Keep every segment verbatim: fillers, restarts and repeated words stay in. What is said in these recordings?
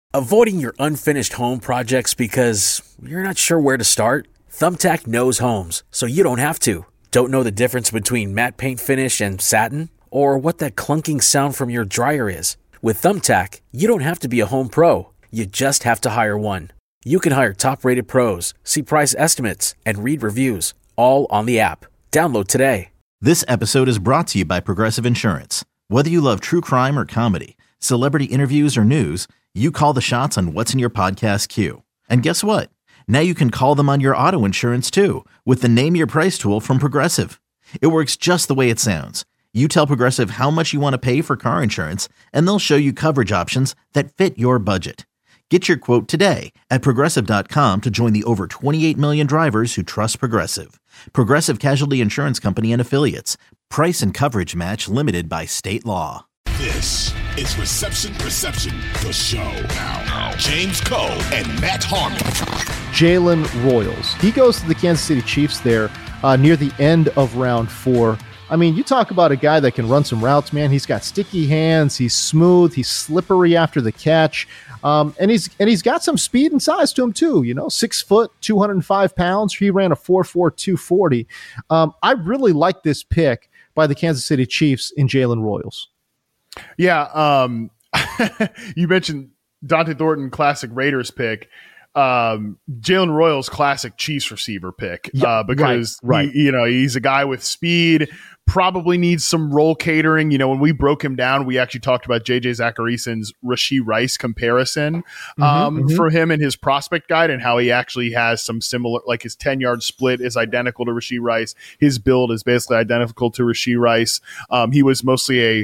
Avoiding your unfinished home projects because you're not sure where to start? Thumbtack knows homes, so you don't have to. Don't know the difference between matte paint finish and satin? Or what that clunking sound from your dryer is? With Thumbtack, you don't have to be a home pro. You just have to hire one. You can hire top-rated pros, see price estimates, and read reviews, all on the app. Download today. This episode is brought to you by Progressive Insurance. Whether you love true crime or comedy, celebrity interviews or news, you call the shots on what's in your podcast queue. And guess what? Now you can call them on your auto insurance too with the Name Your Price tool from Progressive. It works just the way it sounds. You tell Progressive how much you want to pay for car insurance, and they'll show you coverage options that fit your budget. Get your quote today at Progressive dot com to join the over twenty-eight million drivers who trust Progressive. Progressive Casualty Insurance Company and Affiliates. Price and coverage match limited by state law. This is Reception Perception, the show. Now, now. James Koh and Matt Harmon. Jalen Royals. He goes to the Kansas City Chiefs there uh, near the end of round four. I mean, you talk about a guy that can run some routes, man. He's got sticky hands. He's smooth. He's slippery after the catch. Um, and he's and he's got some speed and size to him, too. You know, six foot, two hundred five pounds. He ran a four four, two forty. Um, I really like this pick by the Kansas City Chiefs in Jalen Royals. Yeah, um, you mentioned Dante Thornton, classic Raiders pick. Um, Jalen Royals, classic Chiefs receiver pick. Yeah, uh, because right, right. He, you know, he's a guy with speed. Probably needs some role catering. You know, when we broke him down, we actually talked about J J Zacharyason's Rashee Rice comparison um, mm-hmm, mm-hmm. for him and his prospect guide, and how he actually has some similar, like his ten-yard split is identical to Rashee Rice. His build is basically identical to Rashee Rice. Um, he was mostly a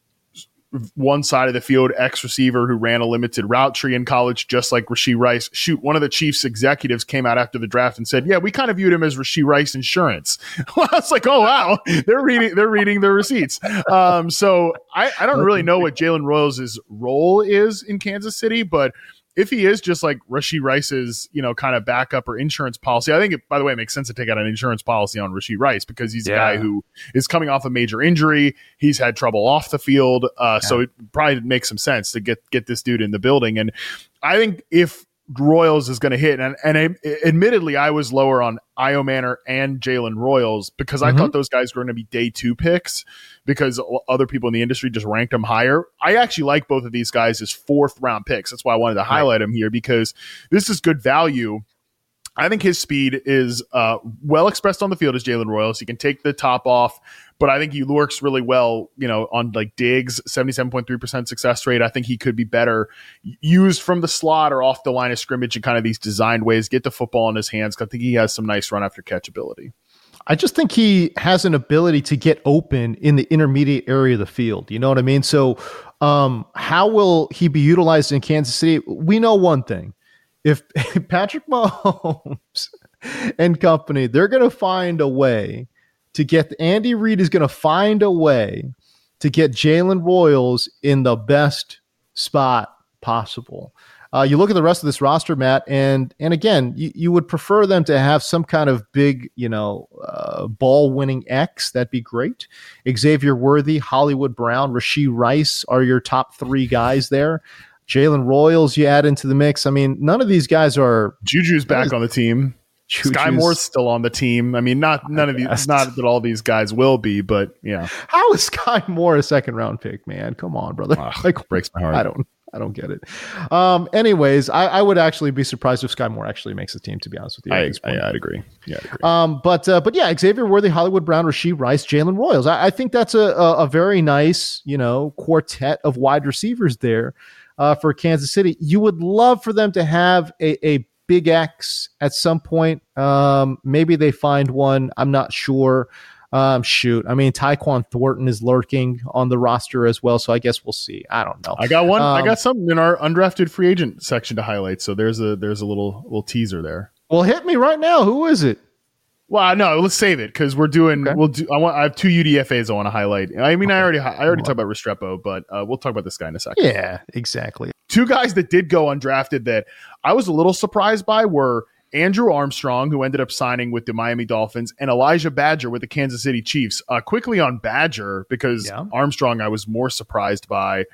one side of the field X receiver who ran a limited route tree in college, just like Rashee Rice. Shoot, one of the Chiefs executives came out after the draft and said, yeah, we kind of viewed him as Rashee Rice insurance. Well, I was like, oh, wow, they're reading, they're reading the receipts. Um, so I, I don't really know what Jalen Royals' role is in Kansas City, but if he is just like Rashee Rice's, you know, kind of backup or insurance policy, I think it, by the way, it makes sense to take out an insurance policy on Rashee Rice because he's yeah. a guy who is coming off a major injury. He's had trouble off the field. Uh, yeah. So it probably makes some sense to get, get this dude in the building. And I think if Royals is going to hit, and, and I, admittedly, I was lower on Io Manor and Jalen Royals because I mm-hmm. thought those guys were going to be day two picks because other people in the industry just ranked them higher. I actually like both of these guys as fourth round picks. That's why I wanted to highlight right. them here because this is good value. I think his speed is uh, well expressed on the field as Jalen Royals. He can take the top off, but I think he works really well, you know, on like digs, seventy-seven point three percent success rate. I think he could be better used from the slot or off the line of scrimmage in kind of these designed ways, get the football in his hands. I think he has some nice run after catch ability. I just think he has an ability to get open in the intermediate area of the field. You know what I mean? So um, how will he be utilized in Kansas City? We know one thing. If Patrick Mahomes and company, they're going to find a way to get Andy Reid is going to find a way to get Jalen Royals in the best spot possible. Uh, you look at the rest of this roster, Matt, and and again, you, you would prefer them to have some kind of big, you know, uh, ball-winning X. That'd be great. Xavier Worthy, Hollywood Brown, Rashee Rice are your top three guys there. Jalen Royals you add into the mix. I mean, none of these guys are – Juju's back is, on the team. Juju's, Sky Moore's still on the team. I mean, not none of these – not that all these guys will be, but yeah. How is Sky Moore a second-round pick, man? Come on, brother. Ugh, like, breaks my heart. I don't I don't get it. Um, anyways, I, I would actually be surprised if Sky Moore actually makes the team, to be honest with you. I, I, I'd agree. Yeah, I'd agree. Um, but, uh, but yeah, Xavier Worthy, Hollywood Brown, Rashee Rice, Jalen Royals. I, I think that's a, a, a very nice, you know, quartet of wide receivers there. Uh, for Kansas City, you would love for them to have a, a big X at some point. Um, maybe they find one. I'm not sure. Um, shoot. I mean, Tyquan Thornton is lurking on the roster as well, so I guess we'll see. I don't know. I got one. Um, I got something in our undrafted free agent section to highlight. So there's a there's a little little teaser there. Well, hit me right now. Who is it? Well, no, let's save it because we're doing. Okay. We'll do. I want. I have two U D F As I want to highlight. I mean, okay. I already. I already talked about Restrepo, but uh, we'll talk about this guy in a second. Yeah, exactly. Two guys that did go undrafted that I was a little surprised by were Andrew Armstrong, who ended up signing with the Miami Dolphins, and Elijah Badger with the Kansas City Chiefs. Uh, quickly on Badger, because yeah. Armstrong I was more surprised by.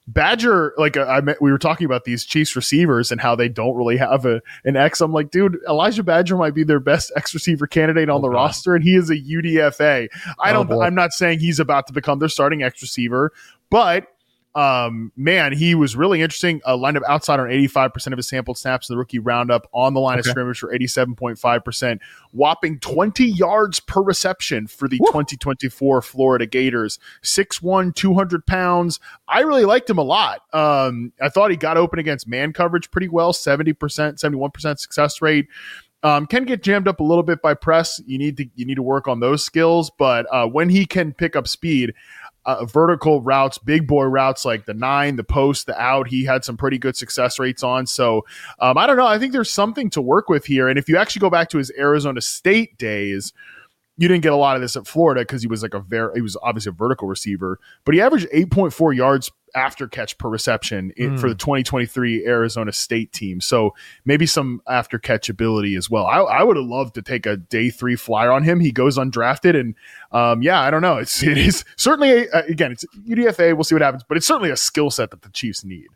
Badger, like uh, I met, we were talking about these Chiefs receivers and how they don't really have a an X. I'm like, dude, Elijah Badger might be their best X receiver candidate on oh, the God. roster, and he is a U D F A. I don't. Oh, I'm not saying he's about to become their starting X receiver, but um, man, he was really interesting. Uh, lined up outside on eighty-five percent of his sampled snaps in the rookie roundup, on the line okay. of scrimmage for eighty-seven point five percent, whopping twenty yards per reception for the Woo. twenty twenty-four Florida Gators. six one, two hundred pounds. I really liked him a lot. Um, I thought he got open against man coverage pretty well, seventy percent, seventy-one percent success rate. Um, can get jammed up a little bit by press. You need to you need to work on those skills, but uh, when he can pick up speed, Uh, vertical routes, big boy routes like the nine, the post, the out, he had some pretty good success rates on. So um, I don't know. I think there's something to work with here. And if you actually go back to his Arizona State days, you didn't get a lot of this at Florida because he was like a very, he was obviously a vertical receiver, but he averaged eight point four yards after catch per reception in, mm. for the twenty twenty-three Arizona State team. So maybe some after catch ability as well. I, I would have loved to take a day three flyer on him. He goes undrafted, and um, yeah, I don't know. It's it is certainly a, again, it's U D F A. We'll see what happens, but it's certainly a skill set that the Chiefs need.